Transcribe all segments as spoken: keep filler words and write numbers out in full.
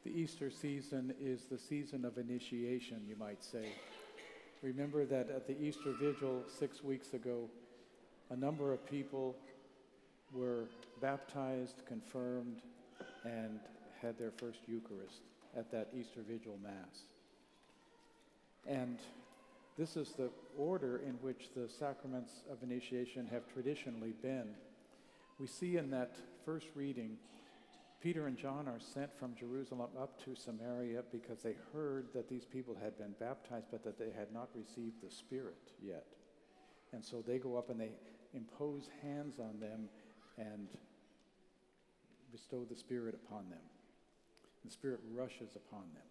The Easter season is the season of initiation, you might say. Remember that at the Easter Vigil six weeks ago, a number of people were baptized, confirmed, and had their first Eucharist at that Easter Vigil Mass. And this is the order in which the sacraments of initiation have traditionally been. We see in that first reading, Peter and John are sent from Jerusalem up to Samaria because they heard that these people had been baptized, but that they had not received the Spirit yet. And so they go up and they impose hands on them and bestow the Spirit upon them. The Spirit rushes upon them.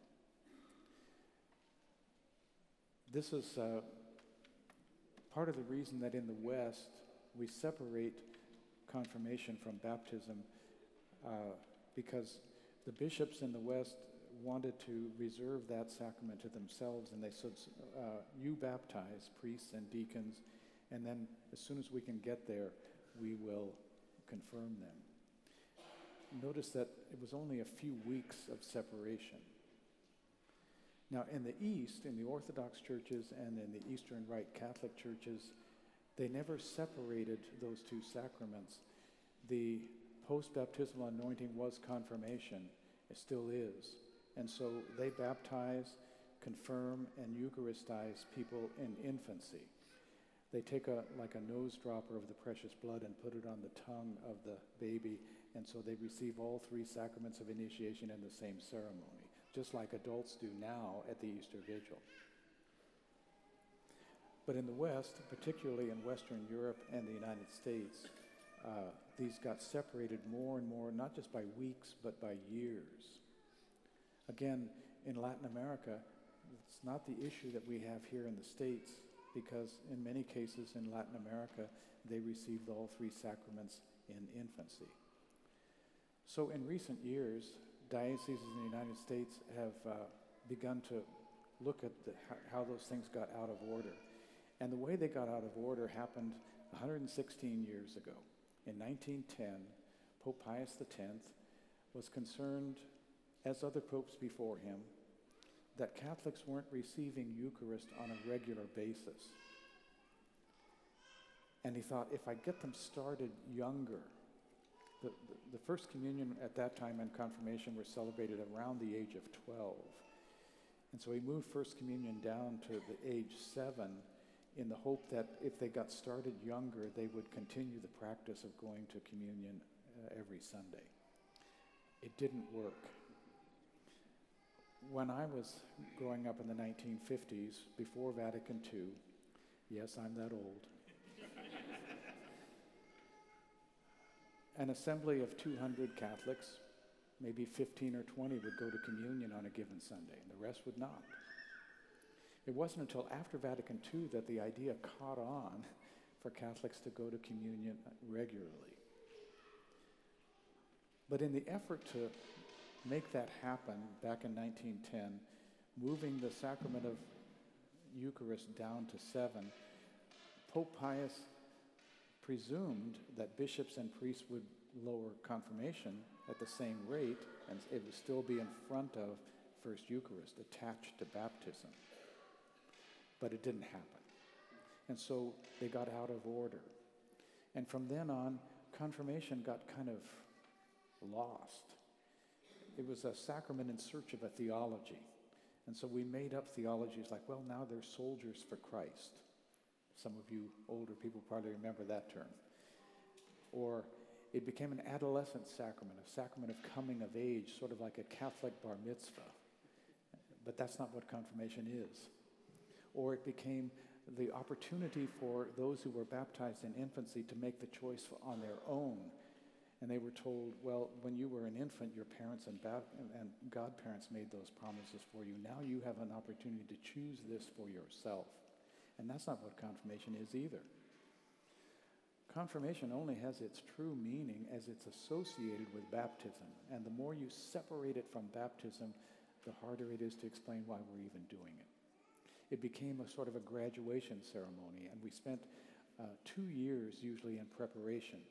This is uh, part of the reason that in the West we separate confirmation from baptism, uh, because the bishops in the West wanted to reserve that sacrament to themselves, and they said, uh, you baptize priests and deacons, and then as soon as we can get there, we will confirm them. Notice that it was only a few weeks of separation. Now, in the East, in the Orthodox churches and in the Eastern Rite Catholic churches, they never separated those two sacraments. The post-baptismal anointing was confirmation. It still is. And so they baptize, confirm, and Eucharistize people in infancy. They take a like a nose dropper of the precious blood and put it on the tongue of the baby, and so they receive all three sacraments of initiation in the same ceremony, just like adults do now at the Easter Vigil. But in the West, particularly in Western Europe and the United States, uh, these got separated more and more, not just by weeks, but by years. Again, in Latin America, it's not the issue that we have here in the States, because in many cases in Latin America, they received all three sacraments in infancy. So in recent years, dioceses in the United States have uh, begun to look at the, how those things got out of order. And the way they got out of order happened one hundred sixteen years ago. In nineteen ten, Pope Pius the tenth was concerned, as other popes before him, that Catholics weren't receiving Eucharist on a regular basis. And he thought, if I get them started younger, the, the, the First Communion at that time and Confirmation were celebrated around the age of twelve. And so he moved First Communion down to the age seven in the hope that if they got started younger, they would continue the practice of going to communion uh, every Sunday. It didn't work. When I was growing up in the nineteen fifties, before Vatican two, yes, I'm that old, an assembly of two hundred Catholics, maybe fifteen or twenty would go to communion on a given Sunday, and the rest would not. It wasn't until after Vatican two that the idea caught on for Catholics to go to communion regularly. But in the effort to make that happen back in nineteen ten, moving the sacrament of Eucharist down to seven, Pope Pius presumed that bishops and priests would lower confirmation at the same rate, and it would still be in front of First Eucharist, attached to baptism. But it didn't happen. And so they got out of order. And from then on, confirmation got kind of lost. It was a sacrament in search of a theology. And so we made up theologies like, well, now they're soldiers for Christ. Some of you older people probably remember that term. Or it became an adolescent sacrament, a sacrament of coming of age, sort of like a Catholic bar mitzvah. But that's not what confirmation is. Or it became the opportunity for those who were baptized in infancy to make the choice on their own. And they were told, well, when you were an infant, your parents and, ba- and godparents made those promises for you. Now you have an opportunity to choose this for yourself. And that's not what confirmation is either. Confirmation only has its true meaning as it's associated with baptism. And the more you separate it from baptism, the harder it is to explain why we're even doing it. It became a sort of a graduation ceremony, and we spent uh, two years usually in preparation.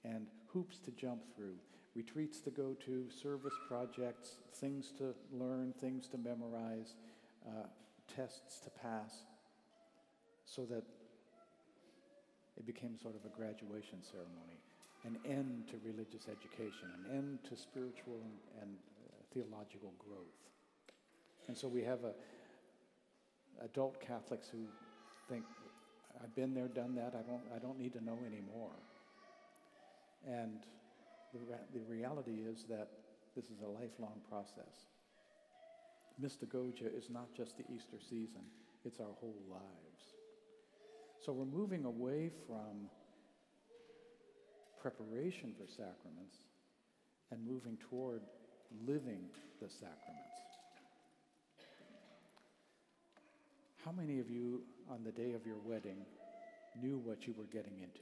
and hoops to jump through, retreats to go to, service projects, things to learn, things to memorize, uh, tests to pass, so that it became sort of a graduation ceremony, an end to religious education, an end to spiritual and, and uh, theological growth. And so we have a, adult Catholics who think, I've been there, done that, I don't, I don't need to know anymore. And the, ra- the reality is that this is a lifelong process. Mystagogia is not just the Easter season, it's our whole lives. So we're moving away from preparation for sacraments and moving toward living the sacraments. How many of you on the day of your wedding knew what you were getting into?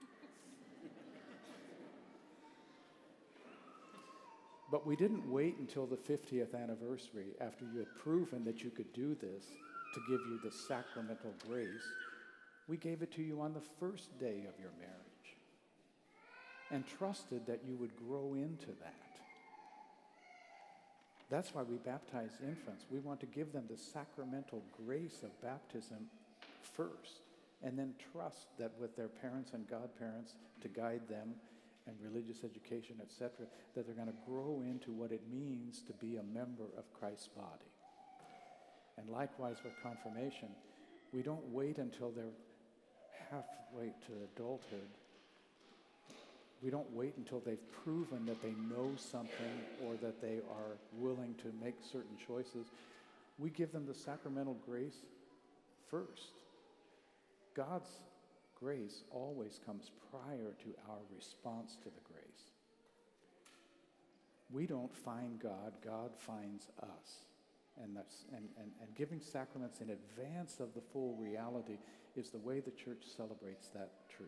But we didn't wait until the fiftieth anniversary, after you had proven that you could do this, to give you the sacramental grace. We gave it to you on the first day of your marriage and trusted that you would grow into that. That's why we baptize infants. We want to give them the sacramental grace of baptism first, and then trust that with their parents and godparents to guide them, and religious education, et cetera, that they're going to grow into what it means to be a member of Christ's body. And likewise with confirmation, we don't wait until they're halfway to adulthood. We don't wait until they've proven that they know something or that they are willing to make certain choices. We give them the sacramental grace first. God's grace always comes prior to our response to the grace. We don't find God, God finds us. And, that's, and, and, and giving sacraments in advance of the full reality is the way the church celebrates that truth.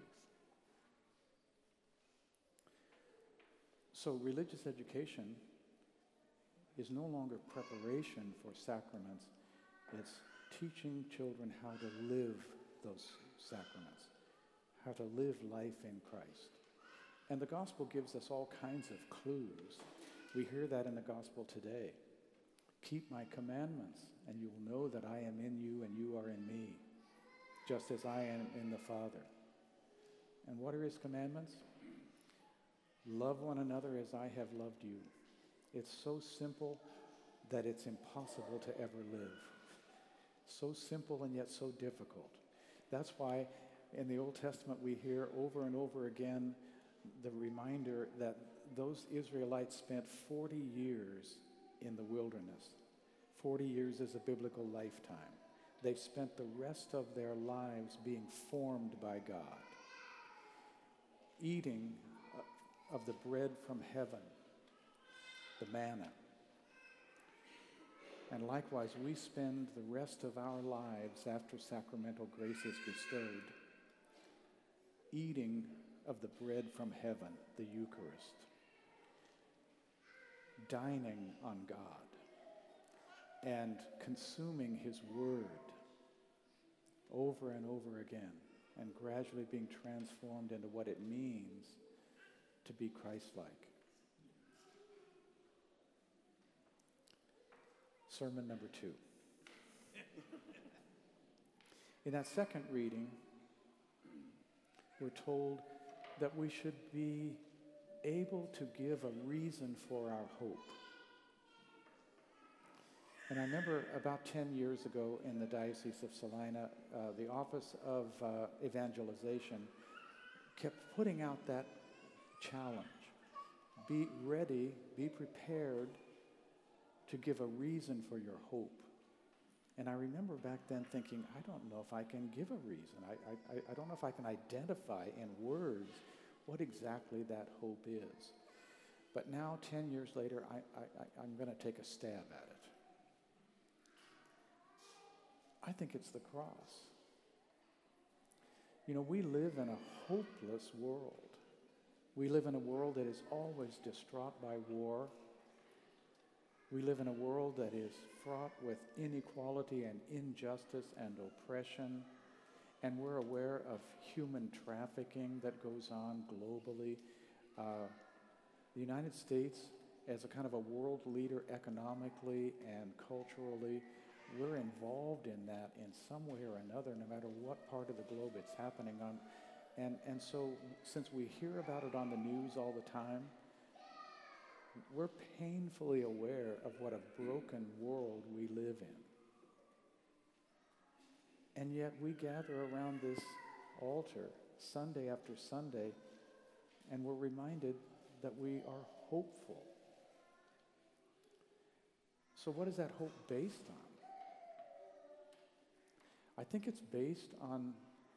So religious education is no longer preparation for sacraments. It's teaching children how to live those sacraments, how to live life in Christ. And the gospel gives us all kinds of clues. We hear that in the gospel today. Keep my commandments, and you will know that I am in you and you are in me, just as I am in the Father. And what are his commandments? Love one another as I have loved you. It's so simple that it's impossible to ever live. So simple and yet so difficult. That's why in the Old Testament we hear over and over again the reminder that those Israelites spent forty years in the wilderness. forty years is a biblical lifetime. They spent the rest of their lives being formed by God, eating of the bread from heaven, the manna. And likewise, we spend the rest of our lives after sacramental grace is bestowed, eating of the bread from heaven, the Eucharist, dining on God, and consuming his word over and over again, and gradually being transformed into what it means to be Christ-like. Sermon number two. In that second reading, we're told that we should be able to give a reason for our hope. And I remember about ten years ago in the Diocese of Salina, uh, the Office of uh, Evangelization kept putting out that challenge. Be ready, be prepared to give a reason for your hope. And I remember back then thinking, I don't know if I can give a reason. I, I, I don't know if I can identify in words what exactly that hope is. But now, ten years later, I, I, I'm going to take a stab at it. I think it's the cross. You know, we live in a hopeless world. We live in a world that is always distraught by war. We live in a world that is fraught with inequality and injustice and oppression. And we're aware of human trafficking that goes on globally. Uh, the United States, as a kind of a world leader economically and culturally, we're involved in that in some way or another, no matter what part of the globe it's happening on. And, and so since we hear about it on the news all the time, we're painfully aware of what a broken world we live in. And yet we gather around this altar Sunday after Sunday, and we're reminded that we are hopeful. So what is that hope based on? I think it's based on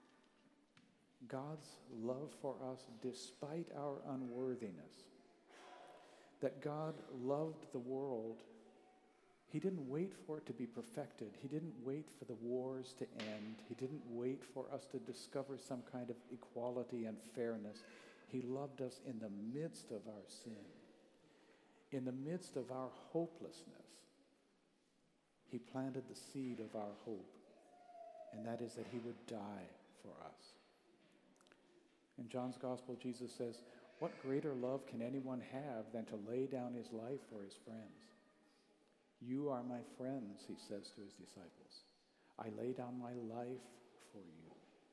God's love for us despite our unworthiness. That God loved the world. He didn't wait for it to be perfected. He didn't wait for the wars to end. He didn't wait for us to discover some kind of equality and fairness. He loved us in the midst of our sin, in the midst of our hopelessness. He planted the seed of our hope, and that is that he would die for us. In John's Gospel, Jesus says, "What greater love can anyone have than to lay down his life for his friends? You are my friends," he says to his disciples. "I lay down my life for you."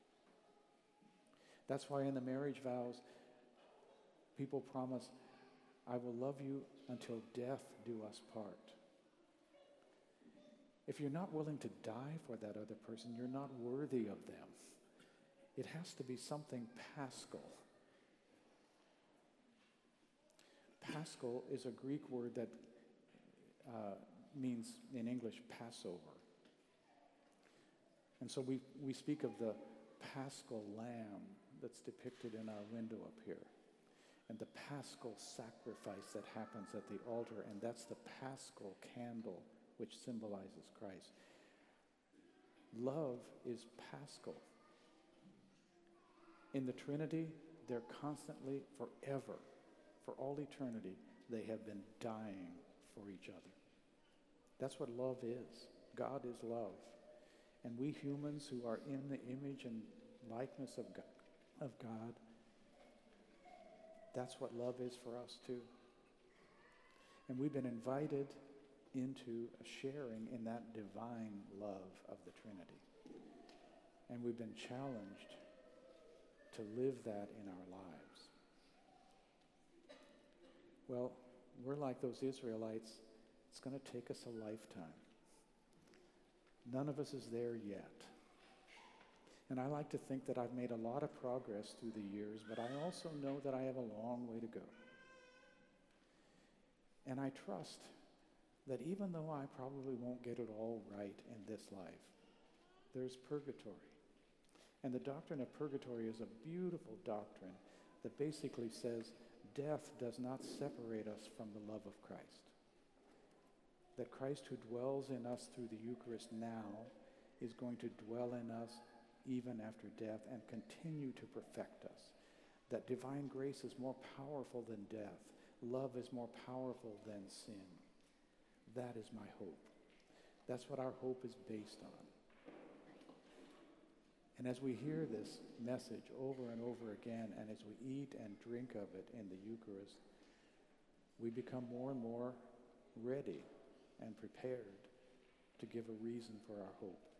That's why in the marriage vows, people promise, "I will love you until death do us part." If you're not willing to die for that other person, you're not worthy of them. It has to be something paschal. Paschal is a Greek word that uh, means, in English, Passover. And so we, we speak of the paschal lamb that's depicted in our window up here, and the paschal sacrifice that happens at the altar, and that's the paschal candle which symbolizes Christ. Love is paschal. In the Trinity, they're constantly, forever, for all eternity, they have been dying for each other. That's what love is. God is love. And we humans who are in the image and likeness of God, of God, that's what love is for us too. And we've been invited into a sharing in that divine love of the Trinity. And we've been challenged to live that in our lives. Well, we're like those Israelites. It's going to take us a lifetime. None of us is there yet. And I like to think that I've made a lot of progress through the years, but I also know that I have a long way to go. And I trust that even though I probably won't get it all right in this life, there's purgatory. And the doctrine of purgatory is a beautiful doctrine that basically says death does not separate us from the love of Christ. That Christ who dwells in us through the Eucharist now is going to dwell in us even after death and continue to perfect us. That divine grace is more powerful than death. Love is more powerful than sin. That is my hope. That's what our hope is based on. And as we hear this message over and over again, and as we eat and drink of it in the Eucharist, we become more and more ready and prepared to give a reason for our hope.